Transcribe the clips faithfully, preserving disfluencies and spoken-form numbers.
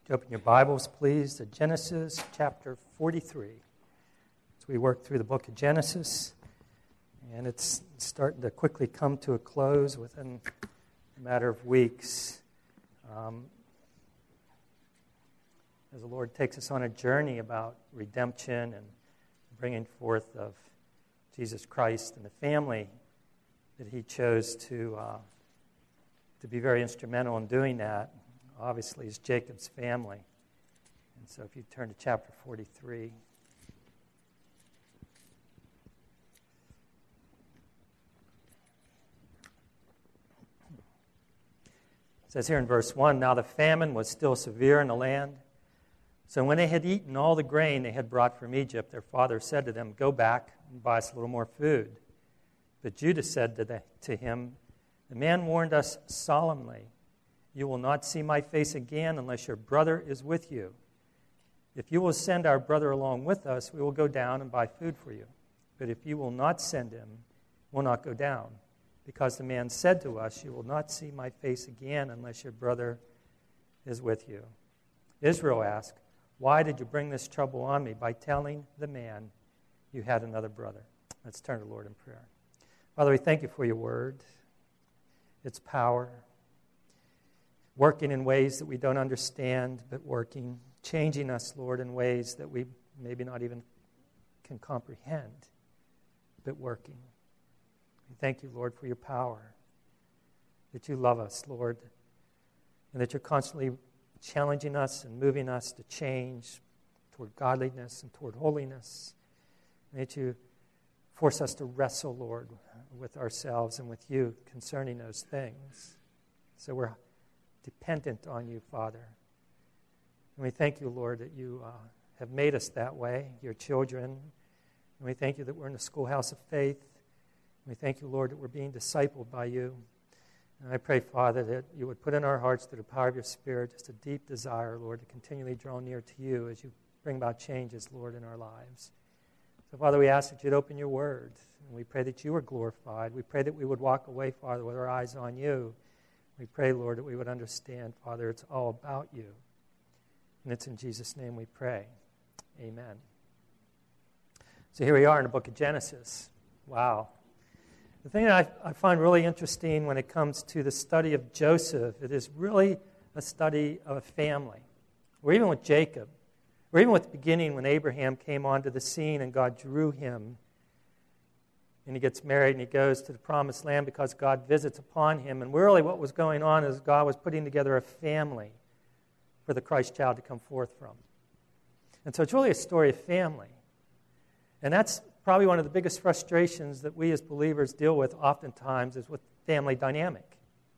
Would you open your Bibles, please, to Genesis chapter forty-three. As we work through the book of Genesis, and it's starting to quickly come to a close within a matter of weeks. Um, as the Lord takes us on a journey about redemption and bringing forth of Jesus Christ and the family that He chose to uh, to be very instrumental in doing that, obviously, is Jacob's family. And so if you turn to chapter forty-three. It says here in verse one, "Now the famine was still severe in the land. So when they had eaten all the grain they had brought from Egypt, their father said to them, 'Go back and buy us a little more food.' But Judah said to, the, to him, 'The man warned us solemnly, you will not see my face again unless your brother is with you. If you will send our brother along with us, we will go down and buy food for you. But if you will not send him, we'll not go down. Because the man said to us, you will not see my face again unless your brother is with you.' Israel asked, 'Why did you bring this trouble on me by telling the man you had another brother?'" Let's turn to the Lord in prayer. Father, we thank you for your word, its power, working in ways that we don't understand, but working, changing us, Lord, in ways that we maybe not even can comprehend, but working. We thank you, Lord, for your power, that you love us, Lord, and that you're constantly challenging us and moving us to change toward godliness and toward holiness, and that you force us to wrestle, Lord, with ourselves and with you concerning those things. So we're dependent on you, Father. And we thank you, Lord, that you uh, have made us that way, your children. And we thank you that we're in the schoolhouse of faith. And we thank you, Lord, that we're being discipled by you. And I pray, Father, that you would put in our hearts through the power of your Spirit just a deep desire, Lord, to continually draw near to you as you bring about changes, Lord, in our lives. So, Father, we ask that you'd open your word. And we pray that you are glorified. We pray that we would walk away, Father, with our eyes on you. We pray, Lord, that we would understand, Father, it's all about you. And it's in Jesus' name we pray. Amen. So here we are in the book of Genesis. Wow. The thing that I, I find really interesting when it comes to the study of Joseph, it is really a study of a family. Or even with Jacob. Or even with the beginning when Abraham came onto the scene and God drew him. And he gets married and he goes to the promised land because God visits upon him. And really what was going on is God was putting together a family for the Christ child to come forth from. And so it's really a story of family. And that's probably one of the biggest frustrations that we as believers deal with oftentimes is with family dynamic.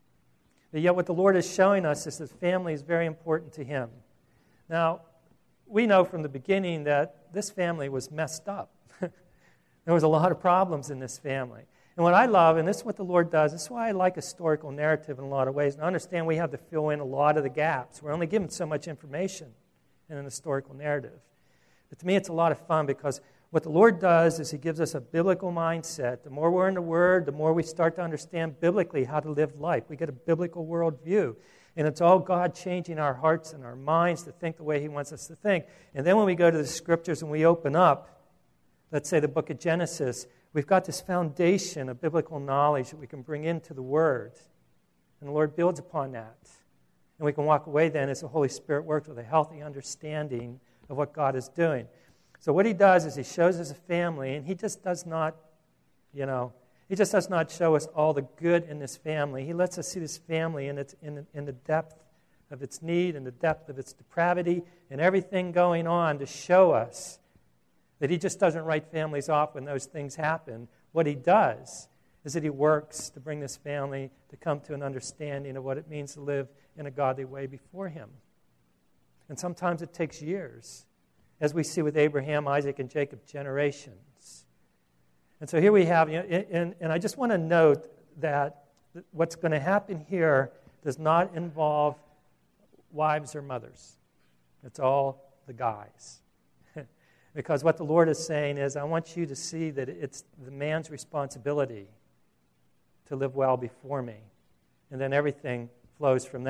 But yet what the Lord is showing us is that family is very important to Him. Now, we know from the beginning that this family was messed up. There was a lot of problems in this family. And what I love, and this is what the Lord does, this is why I like historical narrative in a lot of ways. And I understand we have to fill in a lot of the gaps. We're only given so much information in an historical narrative. But to me, it's a lot of fun because what the Lord does is He gives us a biblical mindset. The more we're in the Word, the more we start to understand biblically how to live life. We get a biblical worldview. And it's all God changing our hearts and our minds to think the way He wants us to think. And then when we go to the Scriptures and we open up, let's say the book of Genesis, we've got this foundation of biblical knowledge that we can bring into the Word. And the Lord builds upon that. And we can walk away then as the Holy Spirit works with a healthy understanding of what God is doing. So what He does is He shows us a family, and He just does not, you know, He just does not show us all the good in this family. He lets us see this family in, its, in, in the depth of its need and the depth of its depravity and everything going on to show us that He just doesn't write families off when those things happen. What He does is that He works to bring this family to come to an understanding of what it means to live in a godly way before Him. And sometimes it takes years, as we see with Abraham, Isaac, and Jacob, generations. And so here we have, you know, and, and I just want to note that what's going to happen here does not involve wives or mothers. It's all the guys. Because what the Lord is saying is, I want you to see that it's the man's responsibility to live well before me. And then everything flows from that.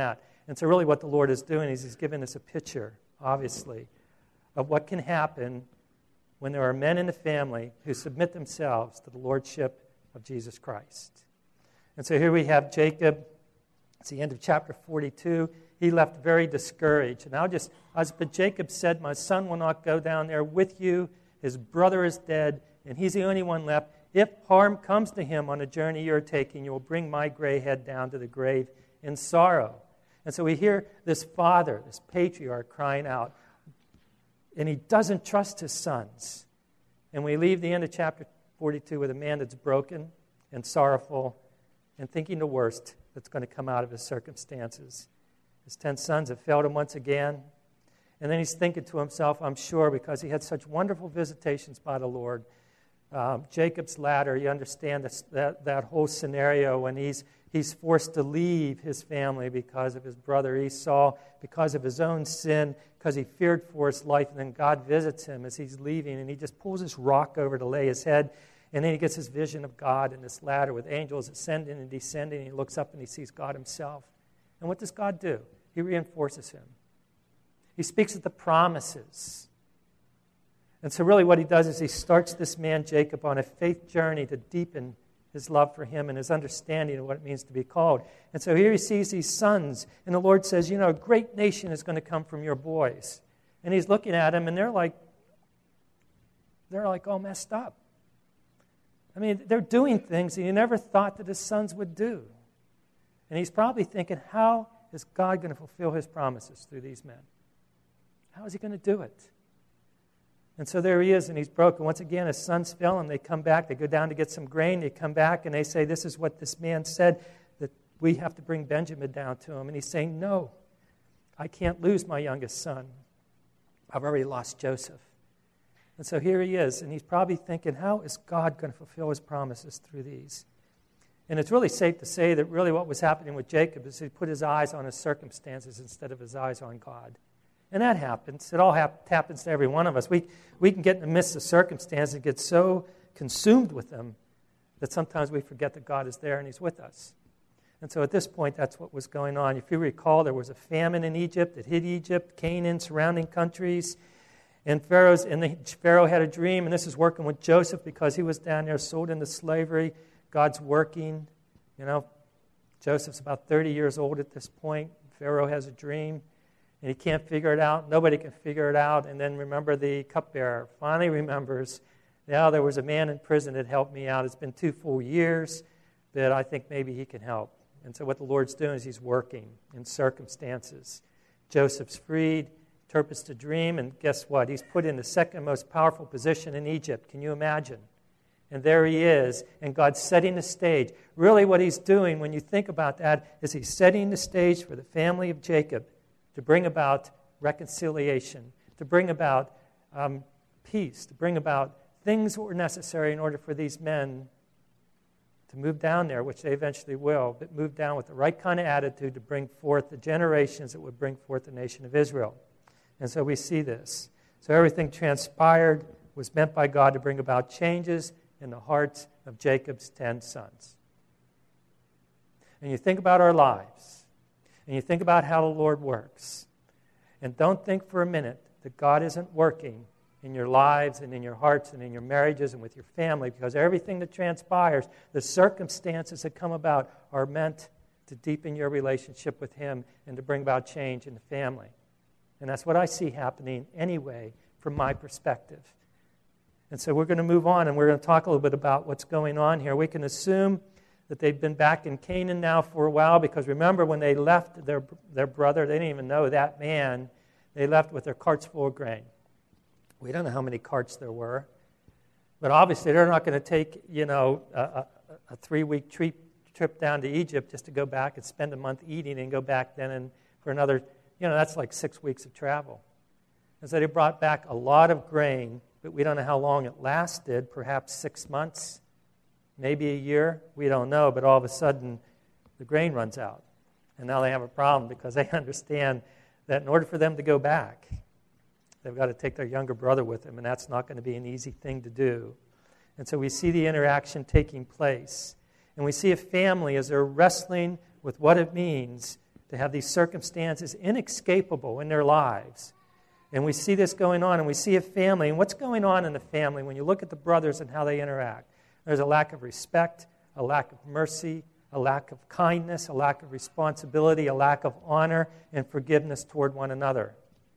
And so really what the Lord is doing is he's giving us a picture, obviously, of what can happen when there are men in the family who submit themselves to the lordship of Jesus Christ. And so here we have Jacob. It's the end of chapter forty-two. He left very discouraged. And I'll just, as but Jacob said, my son will not go down there with you. His brother is dead, and he's the only one left. If harm comes to him on the journey you're taking, you will bring my gray head down to the grave in sorrow. And so we hear this father, this patriarch, crying out, and he doesn't trust his sons. And we leave the end of chapter forty-two with a man that's broken and sorrowful and thinking the worst that's going to come out of his circumstances. His ten sons have failed him once again. And then he's thinking to himself, I'm sure, because he had such wonderful visitations by the Lord. Um, Jacob's ladder, you understand this, that, that whole scenario when he's He's forced to leave his family because of his brother Esau, because of his own sin, because he feared for his life. And then God visits him as he's leaving, and he just pulls this rock over to lay his head. And then he gets his vision of God in this ladder with angels ascending and descending. And he looks up and he sees God himself. And what does God do? He reinforces him. He speaks of the promises. And so really what he does is he starts this man Jacob on a faith journey to deepen his love for him and his understanding of what it means to be called. And so here he sees these sons, and the Lord says, you know, a great nation is going to come from your boys. And he's looking at them, and they're like, they're like all messed up. I mean, they're doing things that he never thought that his sons would do. And he's probably thinking, how is God going to fulfill his promises through these men? How is he going to do it? And so there he is, and he's broken. Once again, his sons fail him. They come back. They go down to get some grain. They come back, and they say, this is what this man said, that we have to bring Benjamin down to him. And he's saying, no, I can't lose my youngest son. I've already lost Joseph. And so here he is, and he's probably thinking, how is God going to fulfill his promises through these? And it's really safe to say that really what was happening with Jacob is he put his eyes on his circumstances instead of his eyes on God. And that happens. It all hap- happens to every one of us. We, we can get in the midst of circumstances and get so consumed with them that sometimes we forget that God is there and he's with us. And so at this point, that's what was going on. If you recall, there was a famine in Egypt that hit Egypt, Canaan, surrounding countries. And Pharaoh's, and the, Pharaoh had a dream, and this is working with Joseph because he was down there sold into slavery. God's working. You know, Joseph's about thirty years old at this point. Pharaoh has a dream. And he can't figure it out. Nobody can figure it out. And then remember the cupbearer finally remembers, now there was a man in prison that helped me out. It's been two full years, but I think maybe he can help. And so what the Lord's doing is he's working in circumstances. Joseph's freed, interprets the dream, and guess what? He's put in the second most powerful position in Egypt. Can you imagine? And there he is, and God's setting the stage. Really what he's doing, when you think about that, is he's setting the stage for the family of Jacob to bring about reconciliation, to bring about um, peace, to bring about things that were necessary in order for these men to move down there, which they eventually will, but move down with the right kind of attitude to bring forth the generations that would bring forth the nation of Israel. And so we see this. So everything transpired was meant by God to bring about changes in the hearts of Jacob's ten sons. And you think about our lives, and you think about how the Lord works. And don't think for a minute that God isn't working in your lives and in your hearts and in your marriages and with your family, because everything that transpires, the circumstances that come about, are meant to deepen your relationship with Him and to bring about change in the family. And that's what I see happening anyway from my perspective. And so we're going to move on, and we're going to talk a little bit about what's going on here. We can assume that they've been back in Canaan now for a while, because remember when they left their, their brother, they didn't even know that man, they left with their carts full of grain. We don't know how many carts there were, but obviously they're not going to take, you know, a, a, a three-week trip, trip down to Egypt just to go back and spend a month eating and go back then and for another, you know, that's like six weeks of travel. And so they brought back a lot of grain, but we don't know how long it lasted, perhaps six months, maybe a year, we don't know, but all of a sudden the grain runs out. And now they have a problem because they understand that in order for them to go back, they've got to take their younger brother with them, and that's not going to be an easy thing to do. And so we see the interaction taking place. And we see a family as they're wrestling with what it means to have these circumstances inescapable in their lives. And we see this going on, and we see a family. And what's going on in the family when you look at the brothers and how they interact? There's a lack of respect, a lack of mercy, a lack of kindness, a lack of responsibility, a lack of honor and forgiveness toward one another.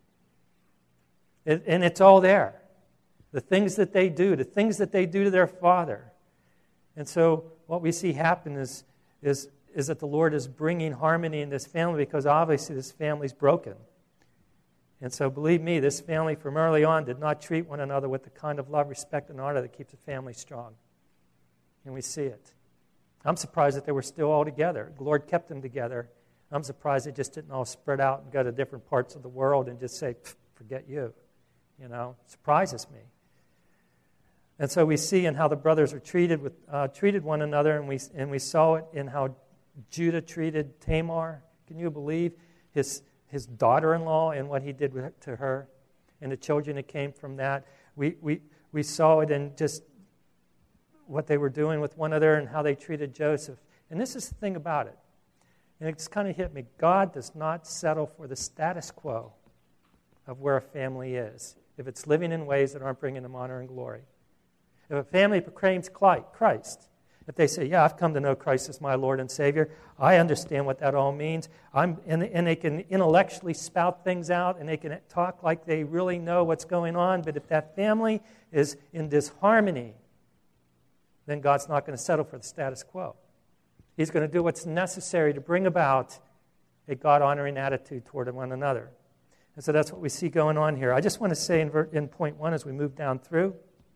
It, and it's all there. The things that they do, the things that they do to their father. And so what we see happen is, is, is that the Lord is bringing harmony in this family because obviously this family's broken. And so believe me, this family from early on did not treat one another with the kind of love, respect, and honor that keeps a family strong. And we see it. I'm surprised that they were still all together. The Lord kept them together. I'm surprised they just didn't all spread out and go to different parts of the world and just say, forget you. You know, surprises me. And so we see in how the brothers are treated with uh, treated one another, and we and we saw it in how Judah treated Tamar. Can you believe his his daughter-in-law and what he did with, to her, and the children that came from that? We we we saw it in just what they were doing with one another and how they treated Joseph. And this is the thing about it, and it's kind of hit me. God does not settle for the status quo of where a family is if it's living in ways that aren't bringing them honor and glory. If a family proclaims Christ, if they say, yeah, I've come to know Christ as my Lord and Savior, I understand what that all means, I'm, and, and they can intellectually spout things out, and they can talk like they really know what's going on, but if that family is in disharmony, then God's not going to settle for the status quo. He's going to do what's necessary to bring about a God-honoring attitude toward one another. And so that's what we see going on here. I just want to say in, ver- in point one as we move down through,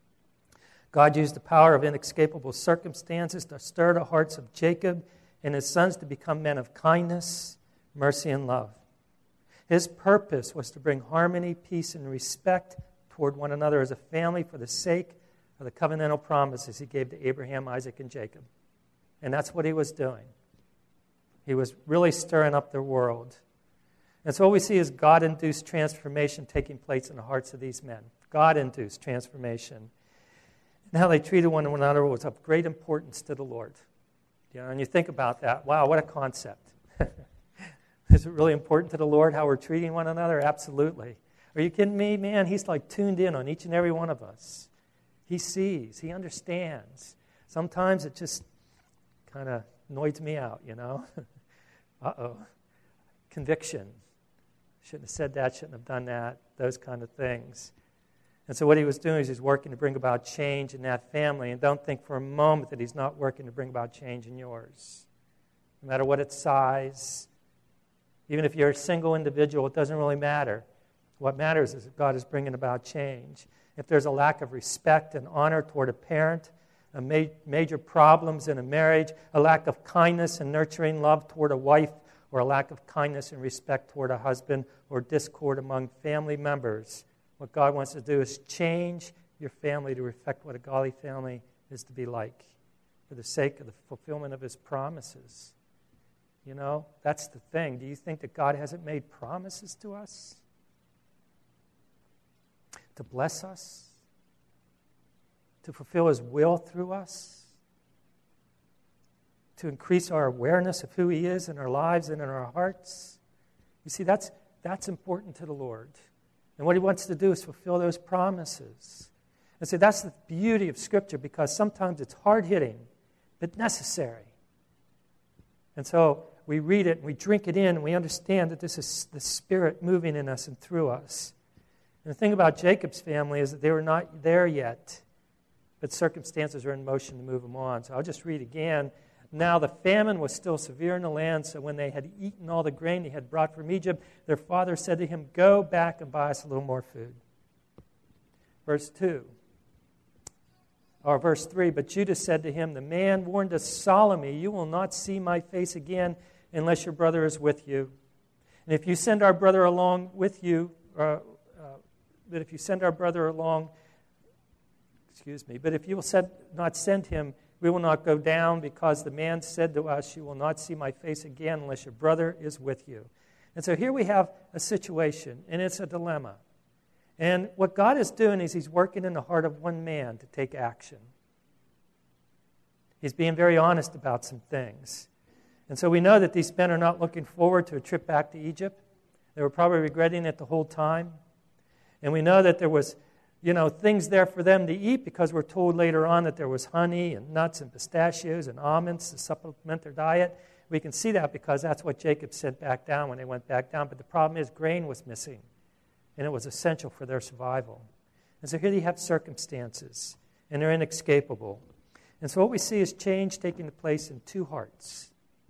God used the power of inescapable circumstances to stir the hearts of Jacob and his sons to become men of kindness, mercy, and love. His purpose was to bring harmony, peace, and respect toward one another as a family for the sake of the covenantal promises he gave to Abraham, Isaac, and Jacob. And that's what he was doing. He was really stirring up their world. And so what we see is God-induced transformation taking place in the hearts of these men. God-induced transformation. And how they treated one another was of great importance to the Lord. You know, and you think about that, wow, what a concept. Is it really important to the Lord how we're treating one another? Absolutely. Are you kidding me? Man, he's like tuned in on each and every one of us. He sees, he understands. Sometimes it just kind of noids me out, you know. Uh-oh. Conviction. Shouldn't have said that, shouldn't have done that, those kind of things. And so what he was doing is he's working to bring about change in that family. And don't think for a moment that he's not working to bring about change in yours. No matter what its size, even if you're a single individual, it doesn't really matter. What matters is that God is bringing about change. If there's a lack of respect and honor toward a parent, a ma- major problems in a marriage, a lack of kindness and nurturing love toward a wife, or a lack of kindness and respect toward a husband, or discord among family members, what God wants to do is change your family to reflect what a godly family is to be like for the sake of the fulfillment of his promises. You know, that's the thing. Do you think that God hasn't made promises to us? To bless us? To fulfill his will through us? To increase our awareness of who he is in our lives and in our hearts? You see, that's that's important to the Lord. And what he wants to do is fulfill those promises. And so that's the beauty of Scripture, because sometimes it's hard-hitting, but necessary. And so we read it and we drink it in and we understand that this is the Spirit moving in us and through us. And the thing about Jacob's family is that they were not there yet, but circumstances are in motion to move them on. So I'll just read again. Now the famine was still severe in the land, so when they had eaten all the grain they had brought from Egypt, their father said to him, "Go back and buy us a little more food." Verse two. Or verse three, but Judah said to him, "The man warned us solemnly, you will not see my face again unless your brother is with you. And if you send our brother along with you, uh, uh, but if you send our brother along, excuse me, but if you will send, not send him, we will not go down, because the man said to us, you will not see my face again unless your brother is with you." And so here we have a situation, and it's a dilemma. And what God is doing is he's working in the heart of one man to take action. He's being very honest about some things. And so we know that these men are not looking forward to a trip back to Egypt. They were probably regretting it the whole time. And we know that there was, you know, things there for them to eat, because we're told later on that there was honey and nuts and pistachios and almonds to supplement their diet. We can see that because that's what Jacob sent back down when they went back down. But the problem is grain was missing, and it was essential for their survival. And so here you have circumstances, and they're inescapable. And so what we see is change taking place in two hearts.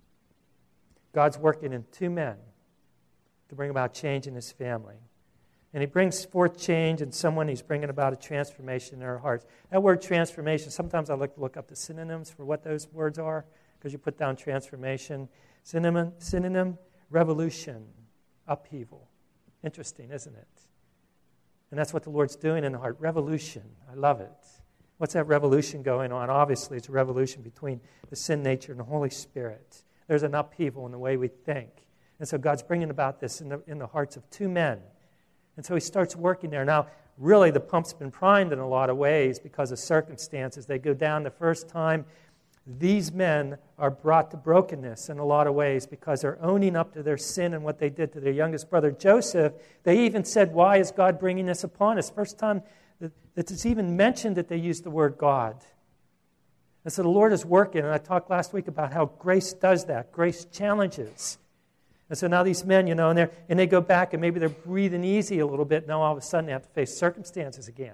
God's working in two men to bring about change in his family. And he brings forth change in someone. He's bringing about a transformation in their hearts. That word transformation, sometimes I like to look up the synonyms for what those words are, because you put down transformation. Synonym, synonym, revolution, upheaval. Interesting, isn't it? And that's what the Lord's doing in the heart. Revolution. I love it. What's that revolution going on? Obviously, it's a revolution between the sin nature and the Holy Spirit. There's an upheaval in the way we think. And so God's bringing about this in the, in the hearts of two men. And so he starts working there. Now, really, the pump's been primed in a lot of ways because of circumstances. They go down the first time. These men are brought to brokenness in a lot of ways because they're owning up to their sin and what they did to their youngest brother Joseph. They even said, why is God bringing this upon us? First time that it's even mentioned that they used the word God. And so the Lord is working, and I talked last week about how grace does that. Grace challenges. And so now these men, you know, and, and they go back, and maybe they're breathing easy a little bit. Now all of a sudden they have to face circumstances again.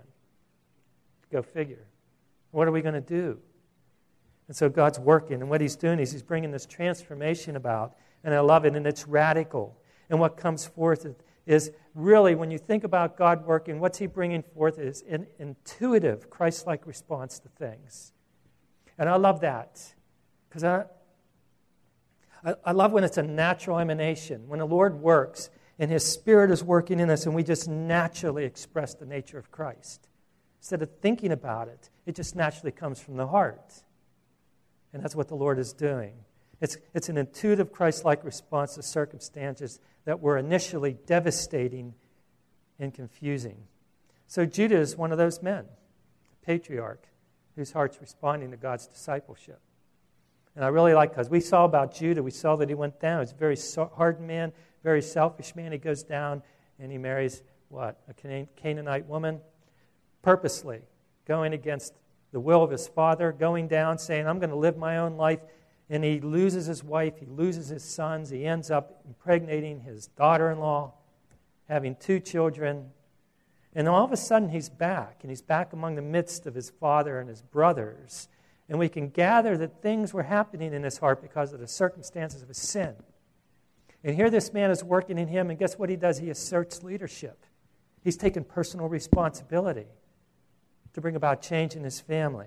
Go figure. What are we going to do? And so God's working, and what he's doing is he's bringing this transformation about, and I love it, and it's radical. And what comes forth is really, when you think about God working, what's he bringing forth is an intuitive, Christ-like response to things. And I love that, because I, I, I love when it's a natural emanation, when the Lord works, and his Spirit is working in us, and we just naturally express the nature of Christ. Instead of thinking about it, it just naturally comes from the heart. And that's what the Lord is doing. It's, it's an intuitive Christ-like response to circumstances that were initially devastating and confusing. So Judah is one of those men, a patriarch, whose heart's responding to God's discipleship. And I really like, because we saw about Judah, we saw that he went down. He's a very hardened man, very selfish man. He goes down and he marries, what, a Canaanite woman? Purposely, going against the will of his father, going down, saying, I'm going to live my own life. And he loses his wife, he loses his sons, he ends up impregnating his daughter-in-law, having two children. And all of a sudden he's back, and he's back among the midst of his father and his brothers. And we can gather that things were happening in his heart because of the circumstances of his sin. And here this man is working in him, and guess what he does? He asserts leadership. He's taken personal responsibility to bring about change in his family.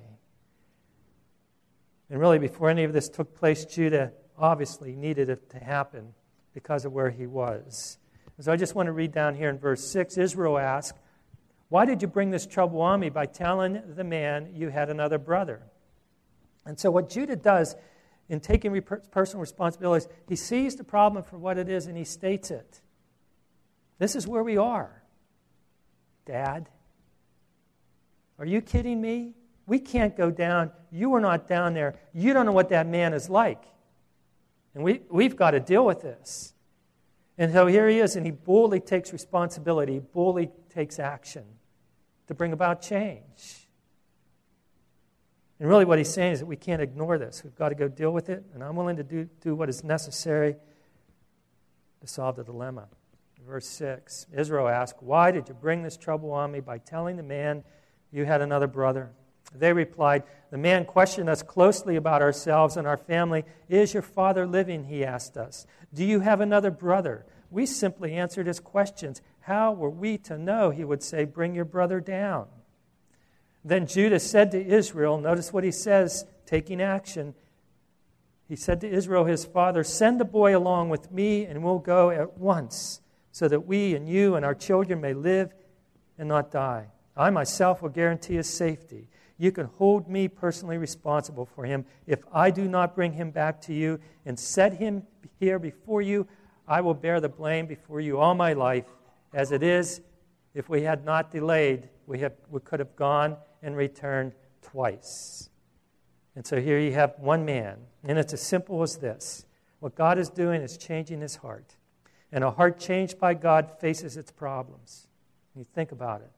And really, before any of this took place, Judah obviously needed it to happen because of where he was. And so I just want to read down here in verse six. Israel asked, why did you bring this trouble on me by telling the man you had another brother? And so what Judah does in taking personal responsibility is he sees the problem for what it is and he states it. This is where we are, Dad. Are you kidding me? We can't go down. You were not down there. You don't know what that man is like. And we, we've got to deal with this. And so here he is, and he boldly takes responsibility, he boldly takes action to bring about change. And really what he's saying is that we can't ignore this. We've got to go deal with it, and I'm willing to do, do what is necessary to solve the dilemma. Verse six, Israel asked, why did you bring this trouble on me by telling the man you had another brother? They replied, the man questioned us closely about ourselves and our family. Is your father living, he asked us. Do you have another brother? We simply answered his questions. How were we to know? He would say, bring your brother down. Then Judah said to Israel, notice what he says, taking action. He said to Israel, his father, send the boy along with me and we'll go at once so that we and you and our children may live and not die. I myself will guarantee his safety. You can hold me personally responsible for him. If I do not bring him back to you and set him here before you, I will bear the blame before you all my life. As it is, if we had not delayed, we, have, we could have gone and returned twice. And so here you have one man, and it's as simple as this. What God is doing is changing his heart. And a heart changed by God faces its problems. You think about it.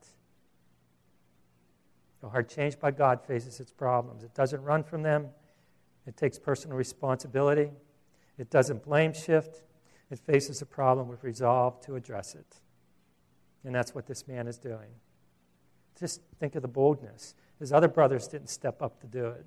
A heart changed by God faces its problems. It doesn't run from them. It takes personal responsibility. It doesn't blame shift. It faces a problem with resolve to address it. And that's what this man is doing. Just think of the boldness. His other brothers didn't step up to do it.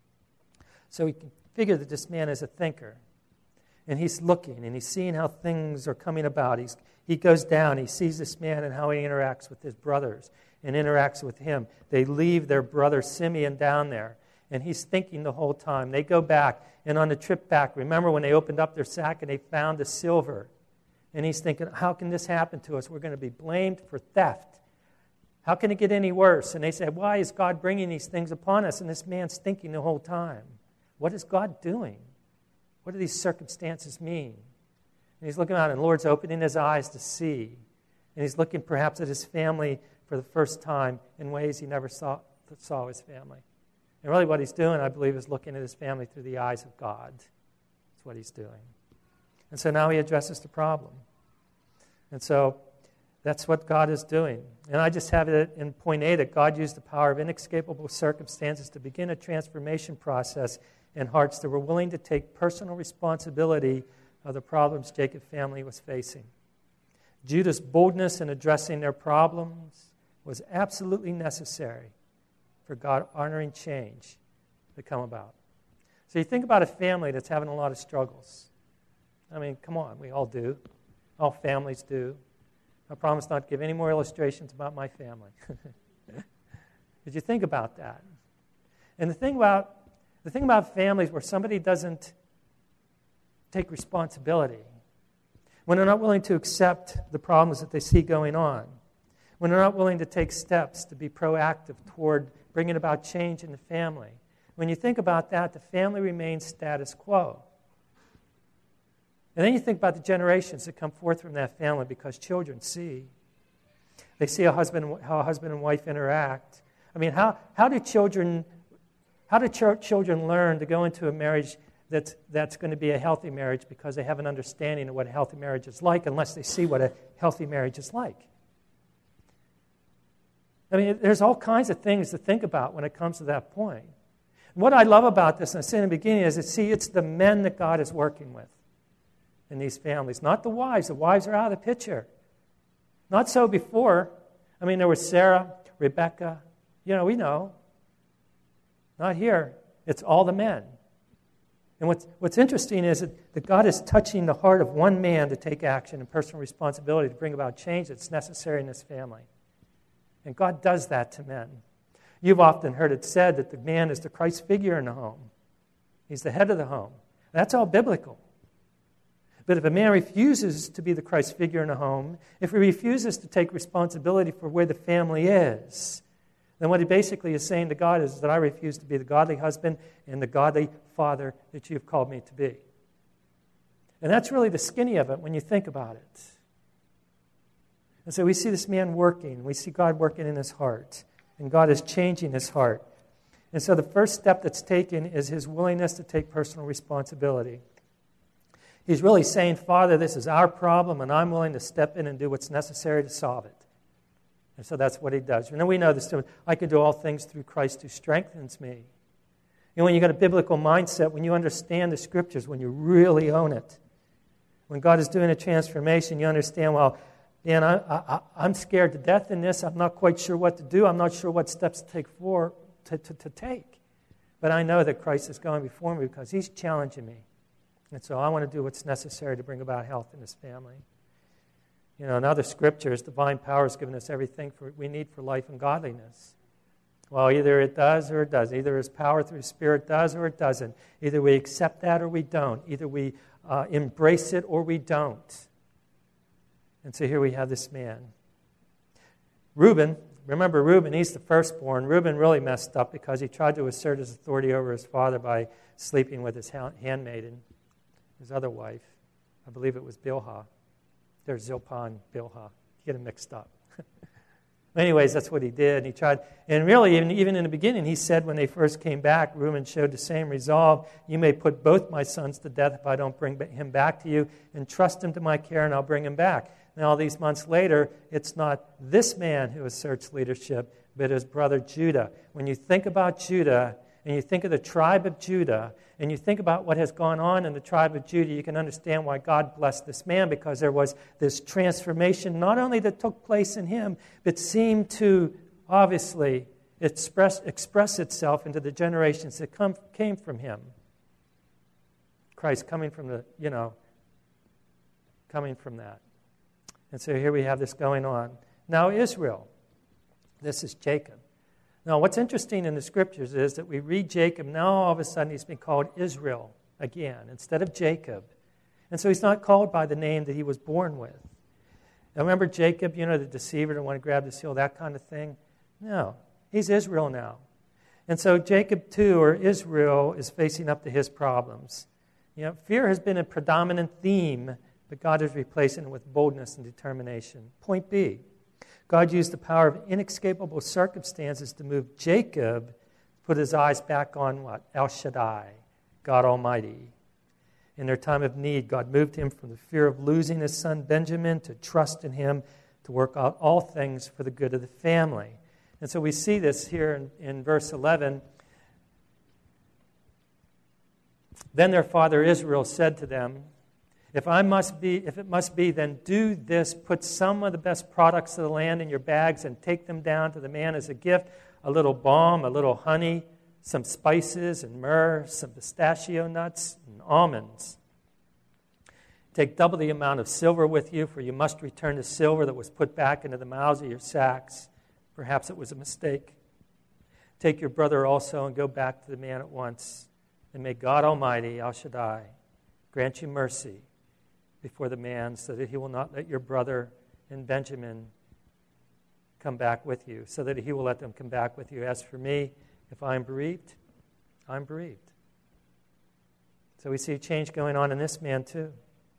So we can figure that this man is a thinker. And he's looking, and he's seeing how things are coming about. He's, he goes down, he sees this man and how he interacts with his brothers and interacts with him. They leave their brother Simeon down there, and he's thinking the whole time. They go back, and on the trip back, remember when they opened up their sack and they found the silver? And he's thinking, how can this happen to us? We're going to be blamed for theft. How can it get any worse? And they said, why is God bringing these things upon us? And this man's thinking the whole time, what is God doing? What do these circumstances mean? And he's looking out, and the Lord's opening his eyes to see. And he's looking perhaps at his family for the first time in ways he never saw, saw his family. And really what he's doing, I believe, is looking at his family through the eyes of God. That's what he's doing. And so now he addresses the problem. And so that's what God is doing. And I just have it in point A that God used the power of inescapable circumstances to begin a transformation process in hearts that were willing to take personal responsibility of the problems Jacob's family was facing. Judah's boldness in addressing their problems was absolutely necessary for God-honoring change to come about. So you think about a family that's having a lot of struggles. I mean, come on, we all do. All families do. I promise not to give any more illustrations about my family. Did you think about that? And the thing about the thing about families where somebody doesn't take responsibility, when they're not willing to accept the problems that they see going on, when they're not willing to take steps to be proactive toward bringing about change in the family, when you think about that, the family remains status quo. And then you think about the generations that come forth from that family because children see. They see a husband, how a husband and wife interact. I mean, how, how do children how do ch- children learn to go into a marriage that's, that's going to be a healthy marriage because they have an understanding of what a healthy marriage is like unless they see what a healthy marriage is like? I mean, there's all kinds of things to think about when it comes to that point. And what I love about this, and I said in the beginning, is that, see, it's the men that God is working with in these families, not the wives. The wives are out of the picture. Not so before. I mean, there was Sarah, Rebecca. You know, we know. Not here. It's all the men. And what's, what's interesting is that, that God is touching the heart of one man to take action and personal responsibility to bring about change that's necessary in this family. And God does that to men. You've often heard it said that the man is the Christ figure in the home. He's the head of the home. That's all biblical. But if a man refuses to be the Christ figure in the home, if he refuses to take responsibility for where the family is, then what he basically is saying to God is that I refuse to be the godly husband and the godly father that you've called me to be. And that's really the skinny of it when you think about it. And so we see this man working. We see God working in his heart. And God is changing his heart. And so the first step that's taken is his willingness to take personal responsibility. He's really saying, Father, this is our problem, and I'm willing to step in and do what's necessary to solve it. And so that's what he does. And then we know this, I can do all things through Christ who strengthens me. And when you've got a biblical mindset, when you understand the Scriptures, when you really own it, when God is doing a transformation, you understand, well, man, I, I, I'm scared to death in this. I'm not quite sure what to do. I'm not sure what steps to take for to, to, to take. But I know that Christ is going before me because he's challenging me. And so I want to do what's necessary to bring about health in this family. You know, in other scriptures, divine power has given us everything for, we need for life and godliness. Well, either it does or it doesn't. Either his power through his Spirit does or it doesn't. Either we accept that or we don't. Either we uh, embrace it or we don't. And so here we have this man. Reuben, remember Reuben, he's the firstborn. Reuben really messed up because he tried to assert his authority over his father by sleeping with his handmaiden, his other wife. I believe it was Bilhah. There's Zilpah and Bilhah. You get them mixed up. Anyways, that's what he did. He tried, and really, even, even in the beginning, he said when they first came back, Reuben showed the same resolve. You may put both my sons to death if I don't bring him back to you, and trust him to my care, and I'll bring him back. Now, all these months later, it's not this man who asserts leadership, but his brother Judah. When you think about Judah, and you think of the tribe of Judah, and you think about what has gone on in the tribe of Judah, you can understand why God blessed this man, because there was this transformation, not only that took place in him, but seemed to obviously express, express itself into the generations that come, came from him. Christ coming from the, you know, coming from that. And so here we have this going on. Now Israel, this is Jacob. Now, what's interesting in the Scriptures is that we read Jacob, now all of a sudden he's been called Israel again, instead of Jacob. And so he's not called by the name that he was born with. Now, remember Jacob, you know, the deceiver that wanted to grab the seal, that kind of thing? No, he's Israel now. And so Jacob, too, or Israel, is facing up to his problems. You know, fear has been a predominant theme, but God is replacing it with boldness and determination. Point B. God used the power of inescapable circumstances to move Jacob to put his eyes back on what? El Shaddai, God Almighty. In their time of need, God moved him from the fear of losing his son Benjamin to trust in him to work out all things for the good of the family. And so we see this here in, in verse eleven. Then their father Israel said to them, If I must be, if it must be, then do this. Put some of the best products of the land in your bags and take them down to the man as a gift. A little balm, a little honey, some spices and myrrh, some pistachio nuts and almonds. Take double the amount of silver with you, for you must return the silver that was put back into the mouths of your sacks. Perhaps it was a mistake. Take your brother also and go back to the man at once. And may God Almighty, El Shaddai, grant you mercy before the man, so that he will not let your brother and Benjamin come back with you, so that he will let them come back with you. As for me, if I am bereaved, I'm bereaved. So we see a change going on in this man too.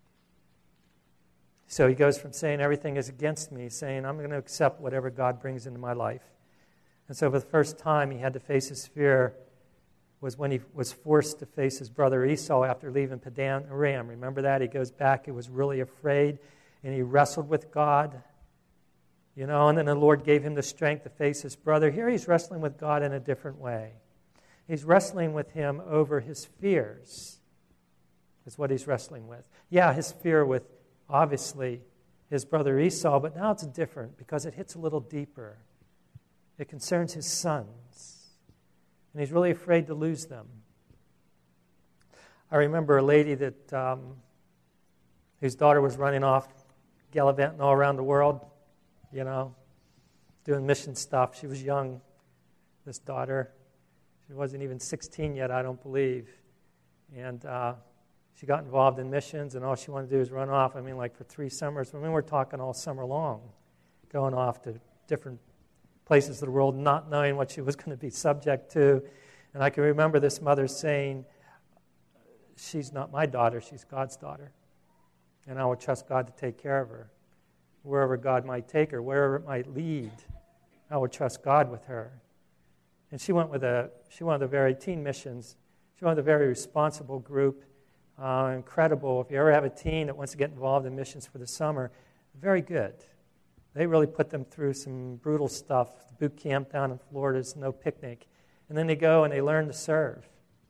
So he goes from saying everything is against me, saying I'm going to accept whatever God brings into my life. And so for the first time he had to face his fear was when he was forced to face his brother Esau after leaving Padan Aram. Remember that? He goes back, he was really afraid, and he wrestled with God. You know, and then the Lord gave him the strength to face his brother. Here he's wrestling with God in a different way. He's wrestling with him over his fears, is what he's wrestling with. Yeah, his fear with, obviously, his brother Esau, but now it's different because it hits a little deeper. It concerns his sons. And he's really afraid to lose them. I remember a lady that um, whose daughter was running off, gallivanting all around the world, you know, doing mission stuff. She was young, this daughter. She wasn't even sixteen yet, I don't believe. And uh, she got involved in missions, and all she wanted to do was run off. I mean, like for three summers. I mean, we're talking all summer long, going off to different places of the world, not knowing what she was going to be subject to. And I can remember this mother saying, she's not my daughter, she's God's daughter. And I will trust God to take care of her. Wherever God might take her, wherever it might lead, I will trust God with her. And she went with a, she went with a very, teen missions, she went with a very responsible group, uh, incredible. If you ever have a teen that wants to get involved in missions for the summer, very good. They really put them through some brutal stuff. Boot camp down in Florida is no picnic. And then they go and they learn to serve.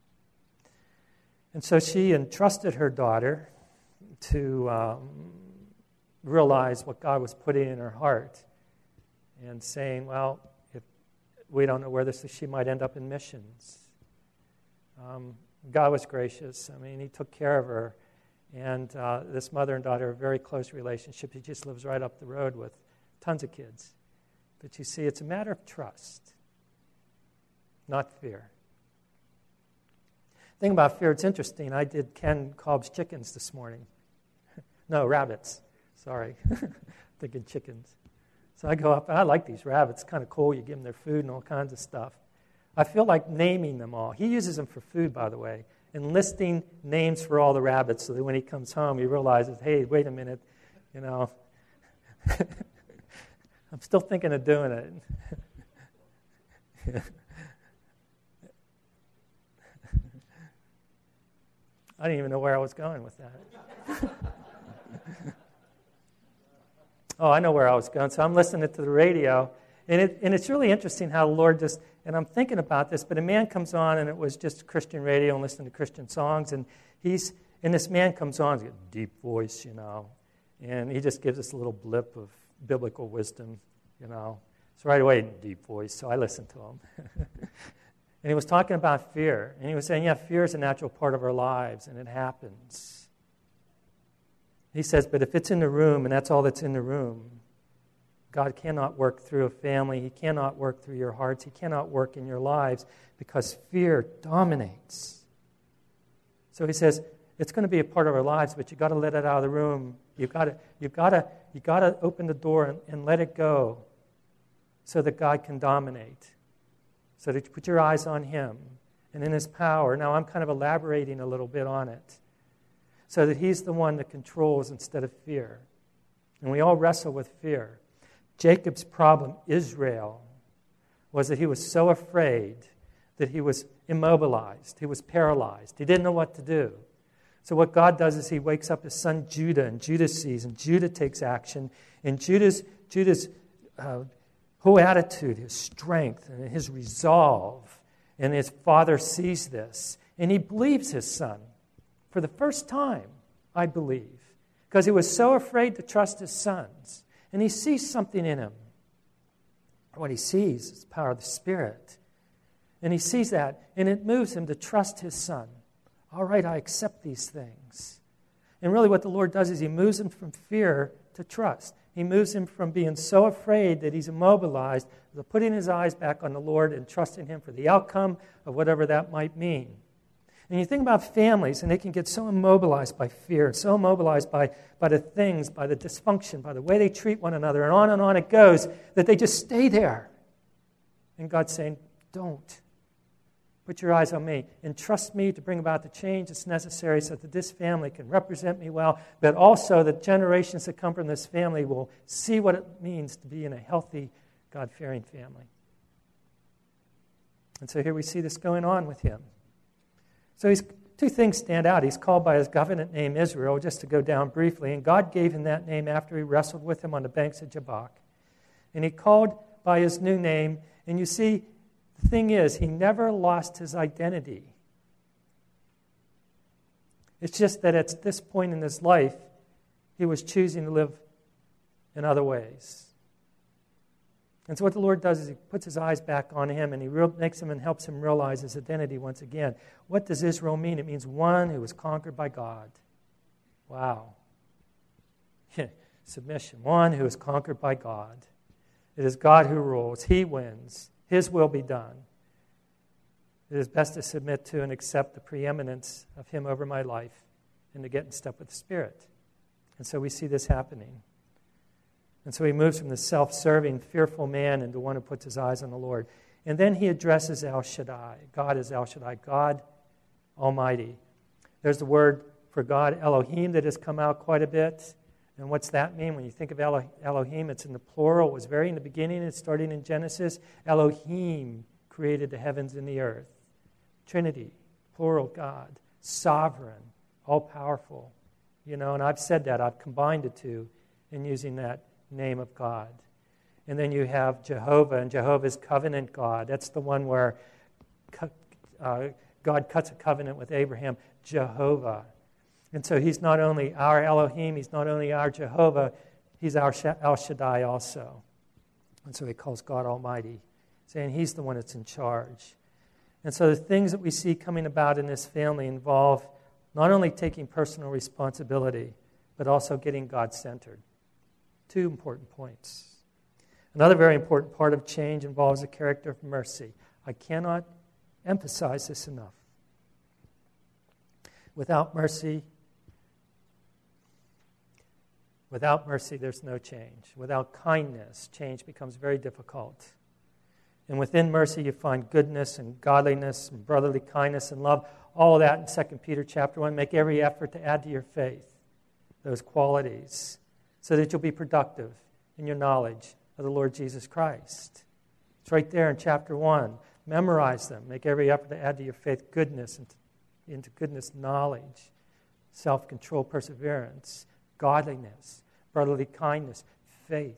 And so she entrusted her daughter to um, realize what God was putting in her heart and saying, well, if we don't know where this is, she might end up in missions. Um, God was gracious. I mean, he took care of her. And uh, this mother and daughter have a very close relationship. She just lives right up the road with tons of kids. But you see, it's a matter of trust, not fear. The thing about fear, it's interesting. I did Ken Cobb's chickens this morning. No, rabbits. Sorry. Thinking chickens. So I go up, and I like these rabbits. Kind of cool. You give them their food and all kinds of stuff. I feel like naming them all. He uses them for food, by the way, and listing names for all the rabbits so that when he comes home, he realizes, hey, wait a minute, you know. I'm still thinking of doing it. I didn't even know where I was going with that. Oh, I know where I was going. So I'm listening to the radio, and it and it's really interesting how the Lord just, and I'm thinking about this, but a man comes on, and it was just Christian radio and listening to Christian songs, and he's, and this man comes on, he's got a deep voice, you know, and he just gives us a little blip of biblical wisdom, you know. So right away, deep voice, so I listened to him. And he was talking about fear, and he was saying, yeah, fear is a natural part of our lives, and it happens. He says, but if it's in the room, and that's all that's in the room, God cannot work through a family. He cannot work through your hearts. He cannot work in your lives because fear dominates. So he says, it's going to be a part of our lives, but you've got to let it out of the room. You've got to, you've got to, you've got to open the door and, and let it go so that God can dominate. So that you put your eyes on Him and in His power. Now, I'm kind of elaborating a little bit on it. So that He's the one that controls instead of fear. And we all wrestle with fear. Jacob's problem, Israel, was that he was so afraid that he was immobilized. He was paralyzed. He didn't know what to do. So what God does is He wakes up his son Judah, and Judah sees, and Judah takes action. And Judah's, Judah's uh, whole attitude, his strength, and his resolve, and his father sees this, and he believes his son. For the first time, I believe, because he was so afraid to trust his sons. And he sees something in him. What he sees is the power of the Spirit. And he sees that, and it moves him to trust his son. All right, I accept these things. And really what the Lord does is He moves him from fear to trust. He moves him from being so afraid that he's immobilized to putting his eyes back on the Lord and trusting Him for the outcome of whatever that might mean. And you think about families, and they can get so immobilized by fear, so immobilized by, by the things, by the dysfunction, by the way they treat one another, and on and on it goes, that they just stay there. And God's saying, don't. Put your eyes on me and trust me to bring about the change that's necessary so that this family can represent me well, but also that generations that come from this family will see what it means to be in a healthy, God-fearing family. And so here we see this going on with him. So he's, two things stand out. He's called by his covenant name Israel, just to go down briefly, and God gave him that name after He wrestled with him on the banks of Jabbok. And He called by his new name, and you see, the thing is, he never lost his identity. It's just that at this point in his life, he was choosing to live in other ways. And so what the Lord does is He puts His eyes back on him, and He real, makes him and helps him realize his identity once again. What does Israel mean? It means one who was conquered by God. Wow. Submission. One who is conquered by God. It is God who rules. He wins. His will be done. It is best to submit to and accept the preeminence of Him over my life and to get in step with the Spirit. And so we see this happening. And so he moves from the self-serving, fearful man into one who puts his eyes on the Lord. And then he addresses El Shaddai. God is El Shaddai, God Almighty. There's the word for God, Elohim, that has come out quite a bit. And what's that mean? When you think of Elo- Elohim, it's in the plural. It was very in the beginning. It's starting in Genesis. Elohim created the heavens and the earth. Trinity, plural God, sovereign, all-powerful. You know, and I've said that. I've combined the two in using that name of God. And then you have Jehovah, and Jehovah's covenant God. That's the one where uh, God cuts a covenant with Abraham, Jehovah. And so He's not only our Elohim, He's not only our Jehovah, He's our El Shaddai also. And so He calls God Almighty, saying He's the one that's in charge. And so the things that we see coming about in this family involve not only taking personal responsibility, but also getting God-centered. Two important points. Another very important part of change involves a character of mercy. I cannot emphasize this enough. Without mercy, without mercy, there's no change. Without kindness, change becomes very difficult. And within mercy, you find goodness and godliness and brotherly kindness and love. All of that in Second Peter chapter one. Make every effort to add to your faith those qualities, so that you'll be productive in your knowledge of the Lord Jesus Christ. It's right there in chapter one. Memorize them. Make every effort to add to your faith goodness, and into goodness knowledge, self-control, perseverance, godliness, brotherly kindness, faith,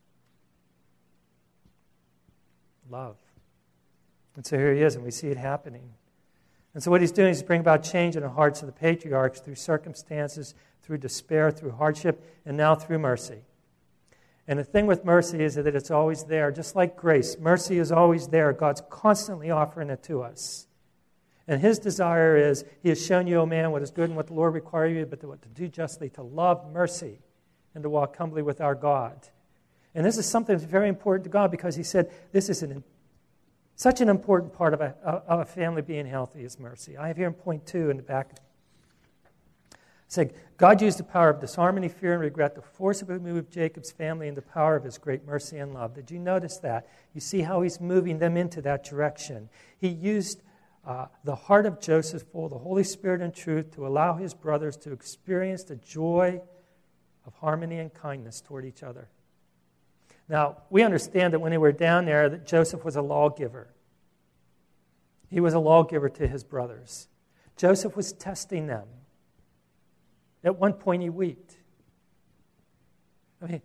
love. And so here he is, and we see it happening. And so what he's doing is bringing about change in the hearts of the patriarchs through circumstances, through despair, through hardship, and now through mercy. And the thing with mercy is that it's always there, just like grace. Mercy is always there. God's constantly offering it to us. And his desire is, he has shown you, O man, what is good and what the Lord requires you, but to, what, to do justly, to love mercy, and to walk humbly with our God. And this is something that's very important to God, because he said this is an, such an important part of a, of a family being healthy is mercy. I have here in point two in the back. It said, God used the power of disharmony, fear, and regret to forcibly move Jacob's family into the power of his great mercy and love. Did you notice that? You see how he's moving them into that direction. He used uh, the heart of Joseph full of the Holy Spirit and truth to allow his brothers to experience the joy of harmony and kindness toward each other. Now, we understand that when they were down there, that Joseph was a lawgiver. He was a lawgiver to his brothers. Joseph was testing them. At one point, he wept. I mean,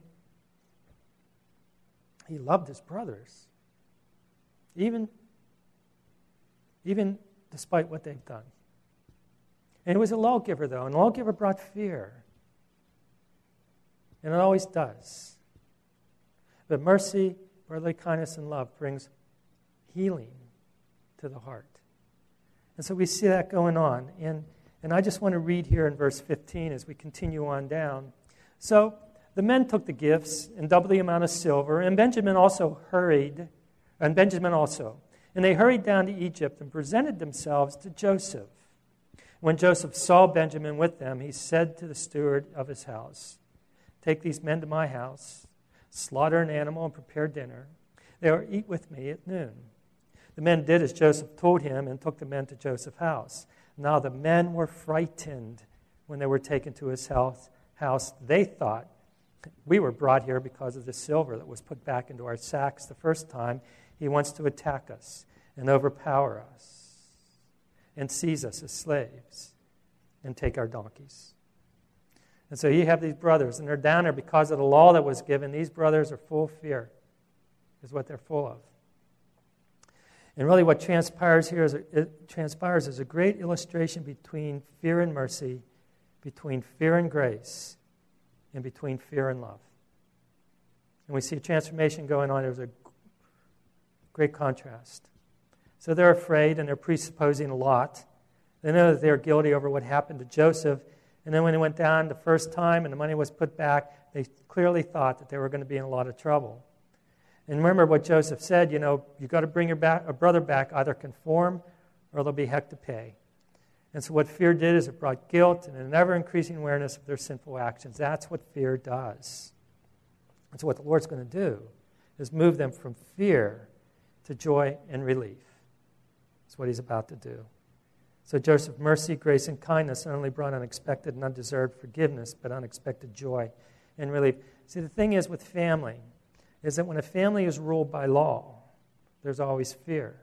he loved his brothers, even, even despite what they've done. And he was a lawgiver, though, and a lawgiver brought fear. And it always does. But mercy, brotherly kindness, and love brings healing to the heart. And so we see that going on. And, and I just want to read here in verse fifteen as we continue on down. So the men took the gifts and double the amount of silver, and Benjamin also hurried, and Benjamin also. And they hurried down to Egypt and presented themselves to Joseph. When Joseph saw Benjamin with them, he said to the steward of his house, "Take these men to my house, slaughter an animal, and prepare dinner. They will eat with me at noon." The men did as Joseph told him and took the men to Joseph's house. Now the men were frightened when they were taken to his house. They thought, "We were brought here because of the silver that was put back into our sacks the first time. He wants to attack us and overpower us and seize us as slaves and take our donkeys." And so you have these brothers, and they're down there because of the law that was given. These brothers are full of fear, is what they're full of. And really what transpires here is a, it transpires is a great illustration between fear and mercy, between fear and grace, and between fear and love. And we see a transformation going on. There's a great contrast. So they're afraid, and they're presupposing a lot. They know that they're guilty over what happened to Joseph. And then when they went down the first time and the money was put back, they clearly thought that they were going to be in a lot of trouble. And remember what Joseph said, you know, you've got to bring your back, a brother back, either conform or there'll be heck to pay. And so what fear did is it brought guilt and an ever-increasing awareness of their sinful actions. That's what fear does. And so what the Lord's going to do is move them from fear to joy and relief. That's what he's about to do. So Joseph's mercy, grace, and kindness not only brought unexpected and undeserved forgiveness, but unexpected joy and relief. See, the thing is with family, is that when a family is ruled by law, there's always fear.